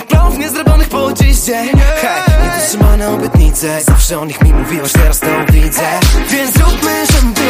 Żadnych planów niezrobionych po dziś-dzień. Hej, niedotrzymane obietnice, zawsze o nich mi mówiłaś, teraz to widzę. Więc zróbmy, żebym był